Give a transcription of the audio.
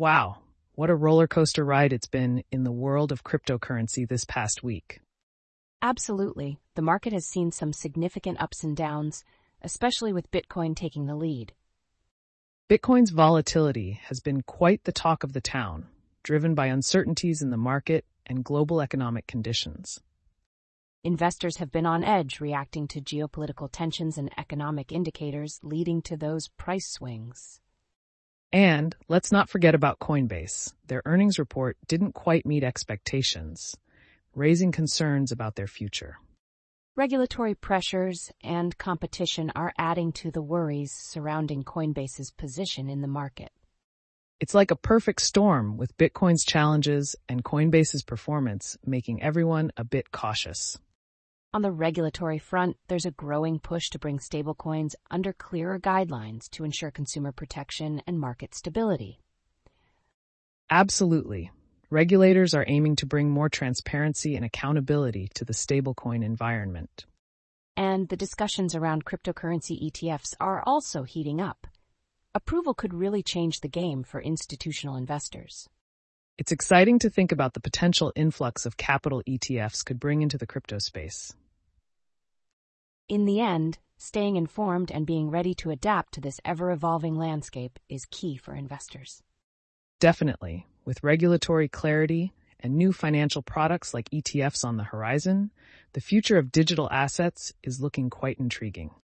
Wow, what a roller coaster ride it's been in the world of cryptocurrency this past week. Absolutely. The market has seen some significant ups and downs, especially with Bitcoin taking the lead. Bitcoin's volatility has been quite the talk of the town, driven by uncertainties in the market and global economic conditions. Investors have been on edge reacting to geopolitical tensions and economic indicators leading to those price swings. And let's not forget about Coinbase. Their earnings report didn't quite meet expectations, raising concerns about their future. Regulatory pressures and competition are adding to the worries surrounding Coinbase's position in the market. It's like a perfect storm, with Bitcoin's challenges and Coinbase's performance making everyone a bit cautious. On the regulatory front, there's a growing push to bring stablecoins under clearer guidelines to ensure consumer protection and market stability. Absolutely. Regulators are aiming to bring more transparency and accountability to the stablecoin environment. And the discussions around cryptocurrency ETFs are also heating up. Approval could really change the game for institutional investors. It's exciting to think about the potential influx of capital ETFs could bring into the crypto space. In the end, staying informed and being ready to adapt to this ever-evolving landscape is key for investors. Definitely. With regulatory clarity and new financial products like ETFs on the horizon, the future of digital assets is looking quite intriguing.